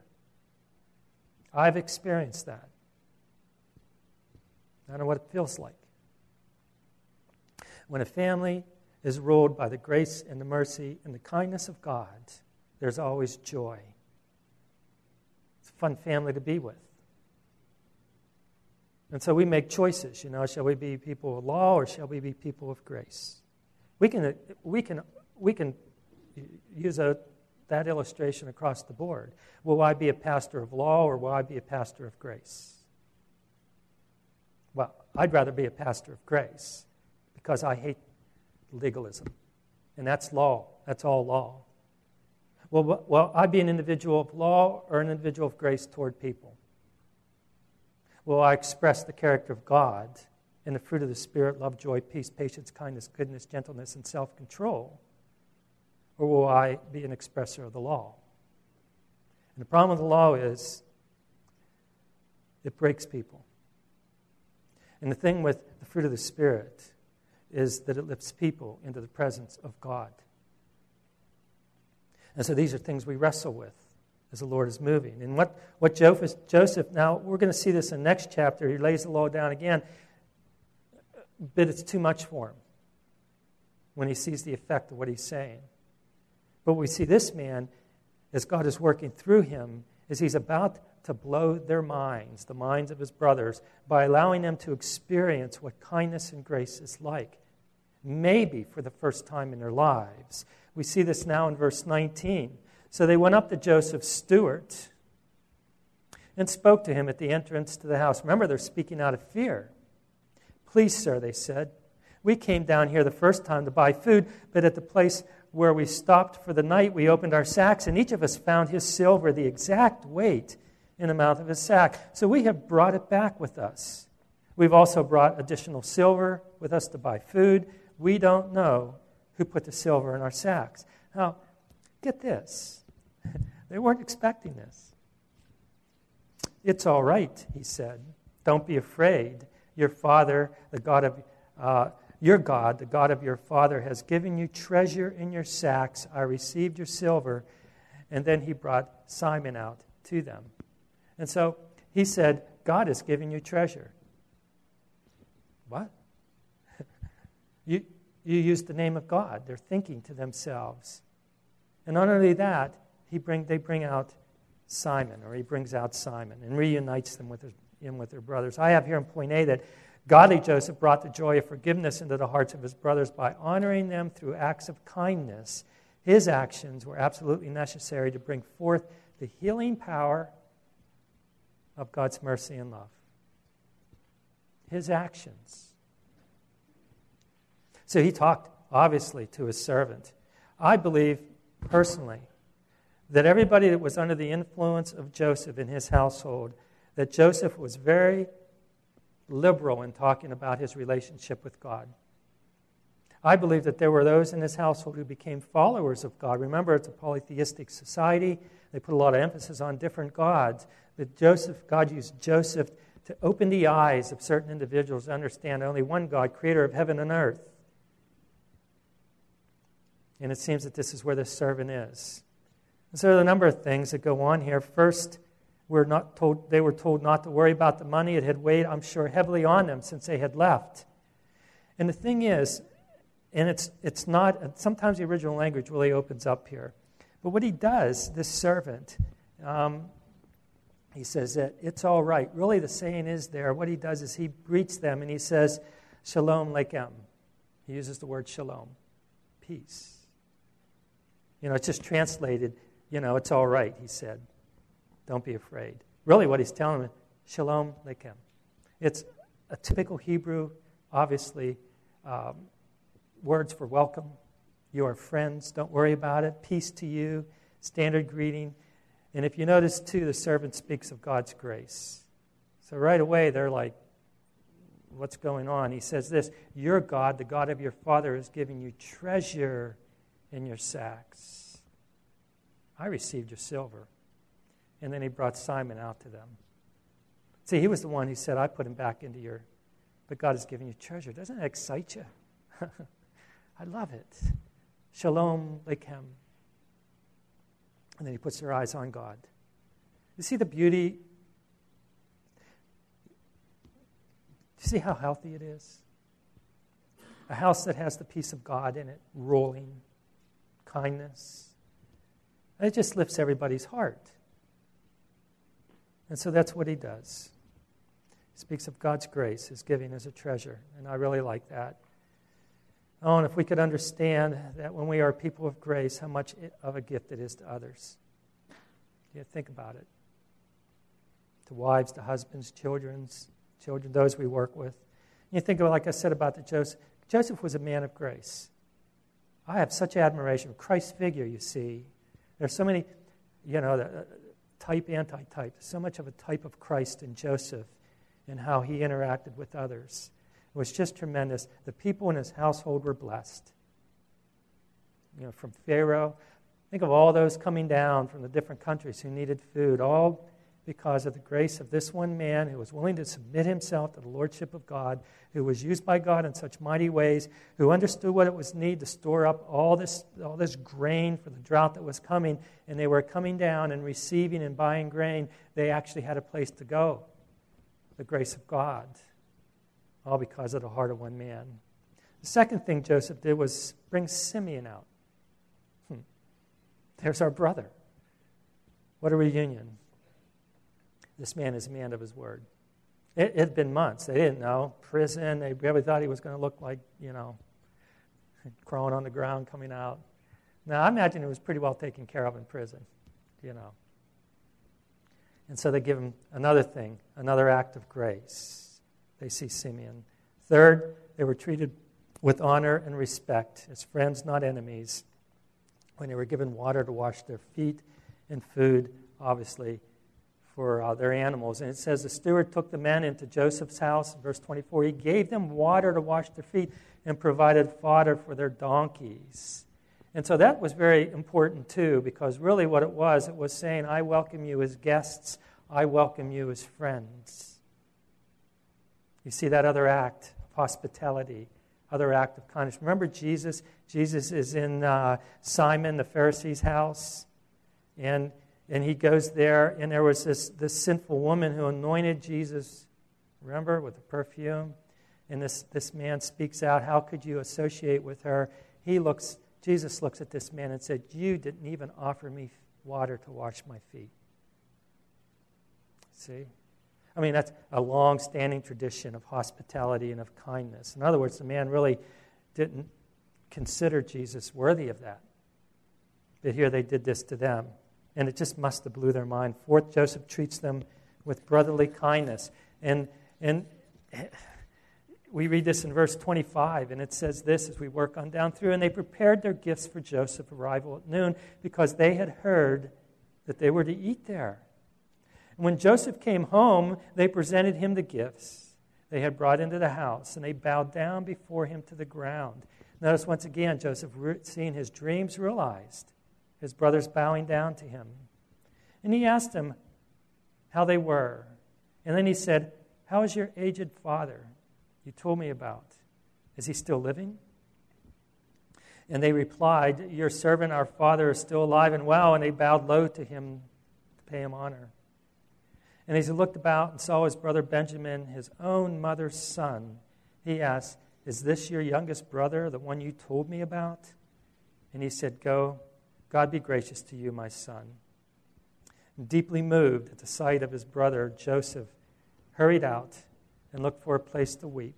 I've experienced that. I know what it feels like. When a family is ruled by the grace and the mercy and the kindness of God, there's always joy. It's a fun family to be with. And so we make choices, you know, shall we be people of law or shall we be people of grace? We can we can we can use a, that illustration across the board. Will I be a pastor of law or will I be a pastor of grace? Well, I'd rather be a pastor of grace because I hate legalism. And that's law. That's all law. Well, well, I'd be an individual of law or an individual of grace toward people. Will I express the character of God in the fruit of the Spirit, love, joy, peace, patience, kindness, goodness, gentleness, and self-control? Or will I be an expresser of the law? And the problem with the law is it breaks people. And the thing with the fruit of the Spirit is that it lifts people into the presence of God. And so these are things we wrestle with as the Lord is moving. And what, what Joseph, Joseph, now we're going to see this in the next chapter. He lays the law down again, but it's too much for him when he sees the effect of what he's saying. But we see this man, as God is working through him, is he's about to blow their minds, the minds of his brothers, by allowing them to experience what kindness and grace is like, maybe for the first time in their lives. We see this now in verse nineteen. So they went up to Joseph's steward and spoke to him at the entrance to the house. Remember, they're speaking out of fear. Please, sir, they said, we came down here the first time to buy food, but at the place where we stopped for the night, we opened our sacks, and each of us found his silver, the exact weight, in the mouth of his sack. So we have brought it back with us. We've also brought additional silver with us to buy food. We don't know who put the silver in our sacks. Now, get this. They weren't expecting this. It's all right, he said. Don't be afraid. Your father, the God of uh, your God, the God of your father, has given you treasure in your sacks. I received your silver. And then he brought Simon out to them. And so he said, God is giving you treasure. What? you, you used the name of God. They're thinking to themselves. And not only that, he bring, they bring out Simon, or he brings out Simon and reunites them with his, him with their brothers. I have here in point A that godly Joseph brought the joy of forgiveness into the hearts of his brothers by honoring them through acts of kindness. His actions were absolutely necessary to bring forth the healing power of God's mercy and love. His actions. So he talked, obviously, to his servant. I believe, personally, that everybody that was under the influence of Joseph in his household, that Joseph was very liberal in talking about his relationship with God. I believe that there were those in his household who became followers of God. Remember, it's a polytheistic society. They put a lot of emphasis on different gods. That Joseph, God used Joseph to open the eyes of certain individuals to understand only one God, creator of heaven and earth. And it seems that this is where this servant is. And so there are a number of things that go on here. First, we're not told, they were told not to worry about the money. It had weighed, I'm sure, heavily on them since they had left. And the thing is, and it's it's not, sometimes the original language really opens up here. But what he does, this servant, um, he says that it's all right. Really, the saying is there. What he does is he greets them and he says, Shalom Aleichem. He uses the word shalom, peace. You know, it's just translated, you know, it's all right, he said. Don't be afraid. Really, what he's telling them, Shalom Aleichem. It's a typical Hebrew, obviously, um, words for welcome. You are friends. Don't worry about it. Peace to you. Standard greeting. And if you notice, too, the servant speaks of God's grace. So right away, they're like, what's going on? He says this, your God, the God of your father, is giving you treasure in your sacks. I received your silver. And then he brought Simon out to them. See, he was the one who said, I put him back into your, but God has given you treasure. Doesn't that excite you? I love it. Shalom Aleichem. And then he puts their eyes on God. You see the beauty? Do you see how healthy it is? A house that has the peace of God in it, rolling, kindness. It just lifts everybody's heart. And so that's what he does. He speaks of God's grace, his giving as a treasure. And I really like that. Oh, and if we could understand that when we are people of grace, how much of a gift it is to others. Yeah, think about it. To wives, to husbands, children's, children, those we work with. And you think of, like I said about the Joseph. Joseph was a man of grace. I have such admiration for Christ's figure, you see. There's so many, you know, the, type, anti-type. So much of a type of Christ in Joseph and how he interacted with others. It was just tremendous. The people in his household were blessed. You know, from Pharaoh, think of all those coming down from the different countries who needed food, all because of the grace of this one man who was willing to submit himself to the lordship of God, who was used by God in such mighty ways, who understood what it was need to store up all this, all this grain for the drought that was coming, and they were coming down and receiving and buying grain. They actually had a place to go. The grace of God, all because of the heart of one man. The second thing Joseph did was bring Simeon out. Hmm. There's our brother. What a reunion. This man is a man of his word. It, it had been months. They didn't know. Prison. They really thought he was going to look like, you know, crawling on the ground coming out. Now, I imagine he was pretty well taken care of in prison, you know. And so they give him another thing, another act of grace. They see Simeon. Third, they were treated with honor and respect as friends, not enemies, when they were given water to wash their feet and food, obviously, for uh, their animals. And it says the steward took the men into Joseph's house, verse twenty-four. He gave them water to wash their feet and provided fodder for their donkeys. And so that was very important too, because really what it was, it was saying, I welcome you as guests, I welcome you as friends. You see that other act of hospitality, other act of kindness. Remember Jesus? Jesus is in uh, Simon the Pharisee's house, and And he goes there, and there was this, this sinful woman who anointed Jesus, remember, with the perfume. And this, this man speaks out, how could you associate with her? He looks, Jesus looks at this man and said, you didn't even offer me water to wash my feet. See? I mean, that's a long-standing tradition of hospitality and of kindness. In other words, the man really didn't consider Jesus worthy of that. But here they did this to them. And it just must have blew their mind. Fourth, Joseph treats them with brotherly kindness. And and we read this in verse twenty-five, and it says this as we work on down through, and they prepared their gifts for Joseph's arrival at noon because they had heard that they were to eat there. And when Joseph came home, they presented him the gifts they had brought into the house, and they bowed down before him to the ground. Notice once again, Joseph, seeing his dreams realized, his brothers bowing down to him. And he asked them how they were. And then he said, how is your aged father you told me about? Is he still living? And they replied, your servant, our father, is still alive and well. And they bowed low to him to pay him honor. And as he looked about and saw his brother Benjamin, his own mother's son, he asked, is this your youngest brother, the one you told me about? And he said, go, God be gracious to you, my son. And deeply moved at the sight of his brother, Joseph hurried out and looked for a place to weep.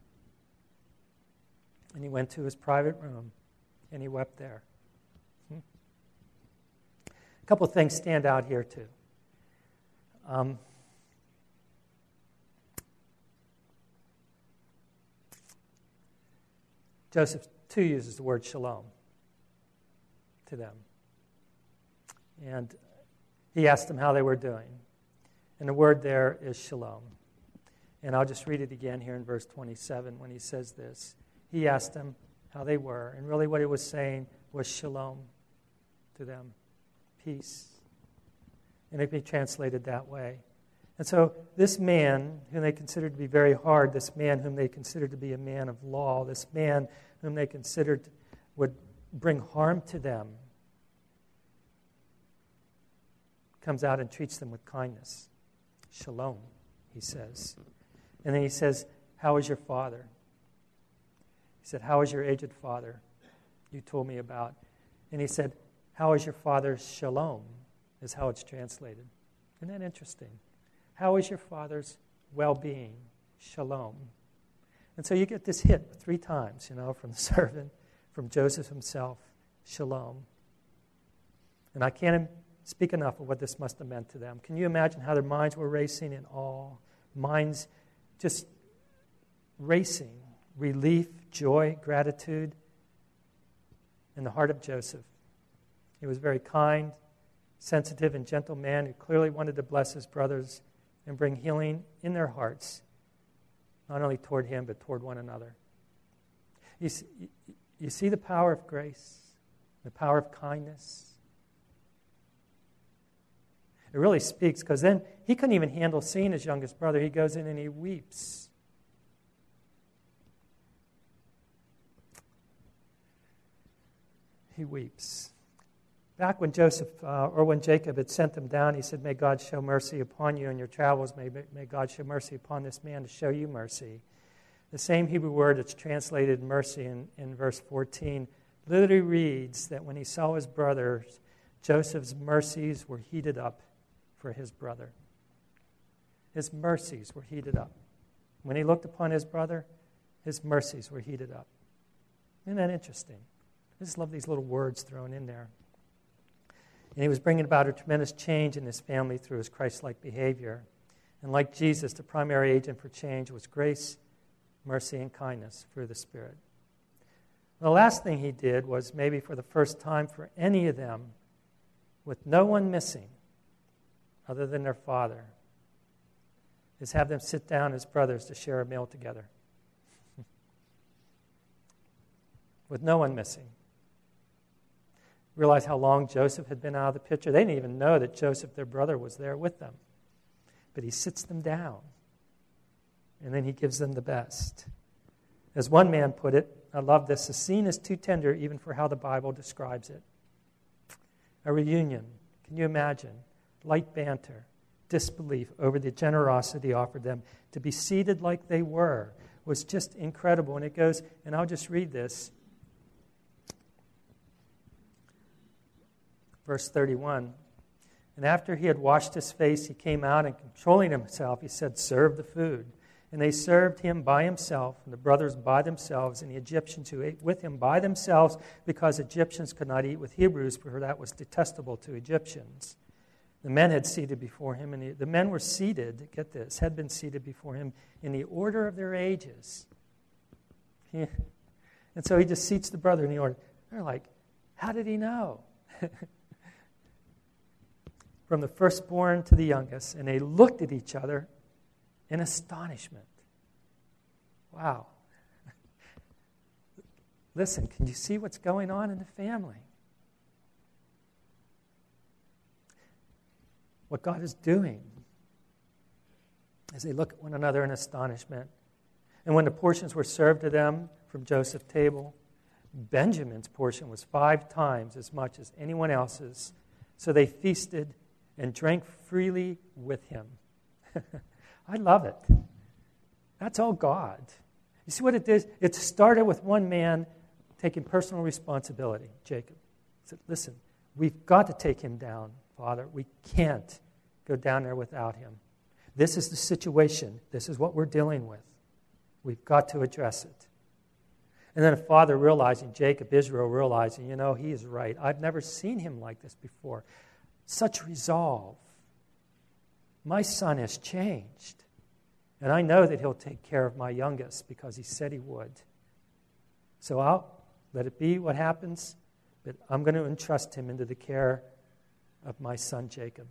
And he went to his private room, and he wept there. Hmm? A couple of things stand out here, too. Um, Joseph, too, uses the word shalom to them. And he asked them how they were doing. And the word there is shalom. And I'll just read it again here in verse twenty-seven when he says this. He asked them how they were. And really what he was saying was shalom to them. Peace. And it can be translated that way. And so this man, whom they considered to be very hard, this man whom they considered to be a man of law, this man whom they considered would bring harm to them, comes out and treats them with kindness. Shalom, he says. And then he says, how is your father? He said, how is your aged father you told me about? And he said, how is your father's shalom, is how it's translated. Isn't that interesting? How is your father's well-being? Shalom. And so you get this hit three times, you know, from the servant, from Joseph himself, shalom. And I can't speak enough of what this must have meant to them. Can you imagine how their minds were racing in awe? Minds just racing. Relief, joy, gratitude. In the heart of Joseph. He was very kind, sensitive, and gentle man who clearly wanted to bless his brothers and bring healing in their hearts, not only toward him, but toward one another. You see, you see the power of grace, the power of kindness. It really speaks, because then he couldn't even handle seeing his youngest brother. He goes in and he weeps. He weeps. Back when Joseph, uh, or when Jacob had sent them down, he said, may God show mercy upon you in your travels. May, may God show mercy upon this man to show you mercy. The same Hebrew word that's translated mercy in, in verse fourteen literally reads that when he saw his brothers, Joseph's mercies were heated up for his brother. His mercies were heated up. When he looked upon his brother, his mercies were heated up. Isn't that interesting? I just love these little words thrown in there. And he was bringing about a tremendous change in his family through his Christ-like behavior. And like Jesus, the primary agent for change was grace, mercy, and kindness through the Spirit. The last thing he did was, maybe for the first time for any of them, with no one missing other than their father, is have them sit down as brothers to share a meal together. With no one missing. Realize how long Joseph had been out of the picture. They didn't even know that Joseph, their brother, was there with them. But he sits them down, and then he gives them the best. As one man put it, I love this, the scene is too tender even for how the Bible describes it. A reunion, can you imagine? Light banter, disbelief over the generosity offered them. To be seated like they were was just incredible. And it goes, and I'll just read this. Verse thirty-one, and after he had washed his face, he came out, and controlling himself, he said, serve the food. And they served him by himself, and the brothers by themselves, and the Egyptians who ate with him by themselves, because Egyptians could not eat with Hebrews, for that was detestable to Egyptians. The men had seated before him, and he, the men were seated, get this, had been seated before him in the order of their ages. He, and so he just seats the brother in the order. They're like, how did he know? From the firstborn to the youngest, and they looked at each other in astonishment. Wow. Listen, can you see what's going on in the family? What God is doing as they look at one another in astonishment. And when the portions were served to them from Joseph's table, Benjamin's portion was five times as much as anyone else's. So they feasted and drank freely with him. I love it. That's all God. You see what it is? It started with one man taking personal responsibility, Jacob. He said, listen, we've got to take him down, Father. We can't go down there without him. This is the situation. This is what we're dealing with. We've got to address it. And then a father realizing, Jacob, Israel realizing, you know, he is right. I've never seen him like this before. Such resolve. My son has changed. And I know that he'll take care of my youngest because he said he would. So I'll let it be what happens, but I'm going to entrust him into the care of my son Jacob,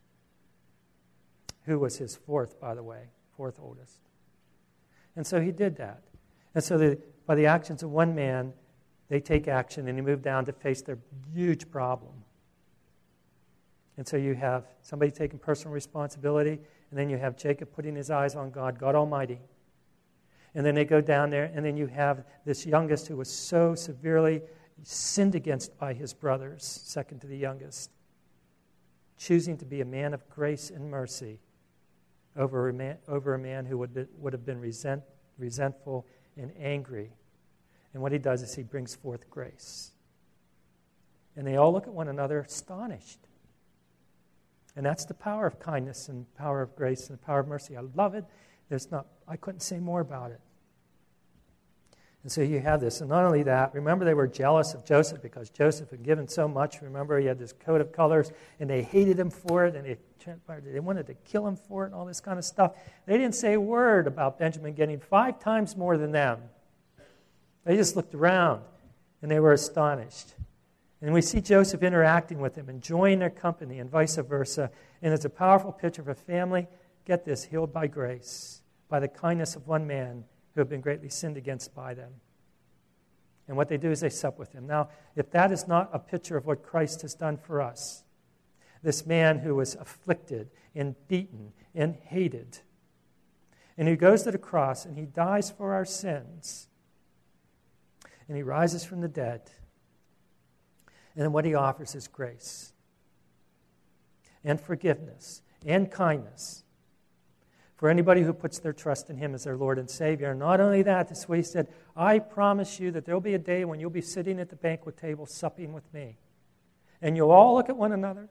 who was his fourth, by the way, fourth oldest. And so he did that. And so the, by the actions of one man, they take action and they move down to face their huge problem. And so you have somebody taking personal responsibility, and then you have Jacob putting his eyes on God, God Almighty. And then they go down there, and then you have this youngest who was so severely sinned against by his brothers, second to the youngest, choosing to be a man of grace and mercy over a man, over a man who would, be, would have been resent, resentful and angry. And what he does is he brings forth grace. And they all look at one another astonished. And that's the power of kindness and power of grace and the power of mercy. I love it. There's not, I couldn't say more about it. And so you have this. And not only that, remember they were jealous of Joseph because Joseph had given so much. Remember he had this coat of colors, and they hated him for it, and they, they wanted to kill him for it and all this kind of stuff. They didn't say a word about Benjamin getting five times more than them. They just looked around, and they were astonished. And we see Joseph interacting with them, enjoying their company, and vice versa. And it's a powerful picture of a family, get this, healed by grace, by the kindness of one man who have been greatly sinned against by them. And what they do is they sup with him. Now, if that is not a picture of what Christ has done for us, this man who was afflicted and beaten and hated. And he goes to the cross and he dies for our sins. And he rises from the dead. And then what he offers is grace and forgiveness and kindness for anybody who puts their trust in him as their Lord and Savior. And not only that, this is what he said, I promise you that there will be a day when you'll be sitting at the banquet table supping with me. And you'll all look at one another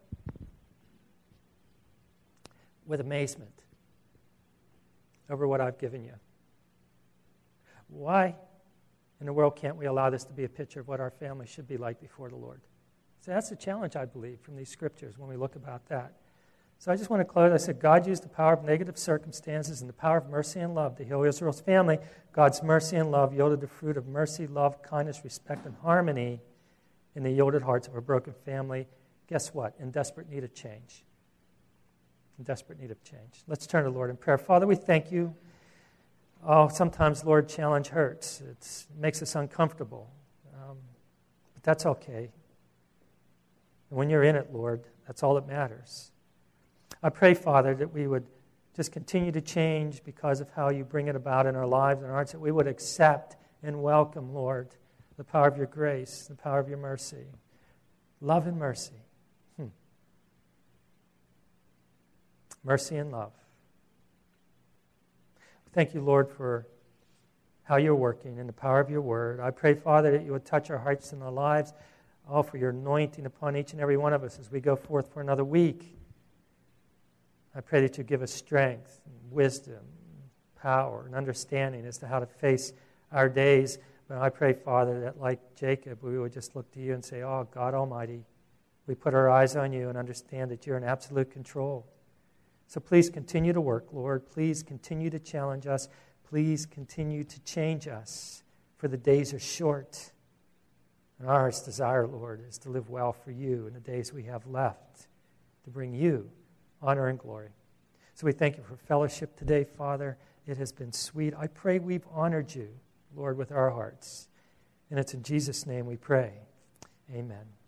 with amazement over what I've given you. Why in the world can't we allow this to be a picture of what our family should be like before the Lord? So that's the challenge, I believe, from these scriptures when we look about that. So I just want to close. I said God used the power of negative circumstances and the power of mercy and love to heal Israel's family. God's mercy and love yielded the fruit of mercy, love, kindness, respect, and harmony in the yielded hearts of a broken family. Guess what? In desperate need of change. In desperate need of change. Let's turn to the Lord in prayer. Father, we thank you. Oh, sometimes, Lord, challenge hurts. It's, it makes us uncomfortable. Um, but that's okay. And when you're in it, Lord, that's all that matters. I pray, Father, that we would just continue to change because of how you bring it about in our lives and our hearts, that we would accept and welcome, Lord, the power of your grace, the power of your mercy. Love and mercy. Hmm. Mercy and love. Thank you, Lord, for how you're working and the power of your word. I pray, Father, that you would touch our hearts and our lives. Oh, for your anointing upon each and every one of us as we go forth for another week. I pray that you give us strength, and wisdom, power, and understanding as to how to face our days. But I pray, Father, that like Jacob, we would just look to you and say, oh, God Almighty, we put our eyes on you and understand that you're in absolute control. So please continue to work, Lord. Please continue to challenge us. Please continue to change us, for the days are short. And our heart's desire, Lord, is to live well for you in the days we have left, to bring you honor and glory. So we thank you for fellowship today, Father. It has been sweet. I pray we've honored you, Lord, with our hearts. And it's in Jesus' name we pray. Amen.